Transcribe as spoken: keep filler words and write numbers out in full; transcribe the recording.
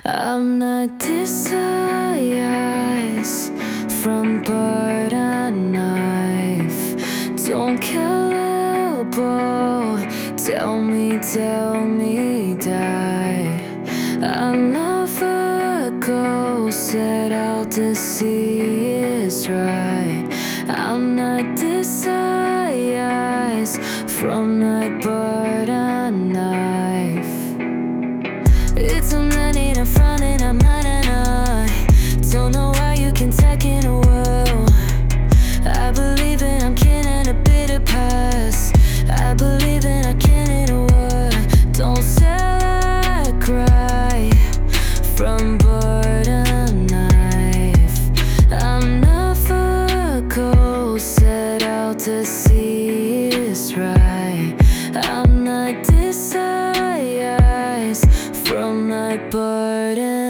I'm not disguised from butter knife. Don't kill elbow. Tell me, tell me, die. I never go set out to see it's right. I'm not disguised from that butter knife. It's a minute in front and I'm not and I don't know why you can take in a world. I believe in I'm kin and a bitter past. I believe in I can in a word. Don't sell I cry from butter knife. I'm never go set out to see it's right. I'm not disguised from my burden.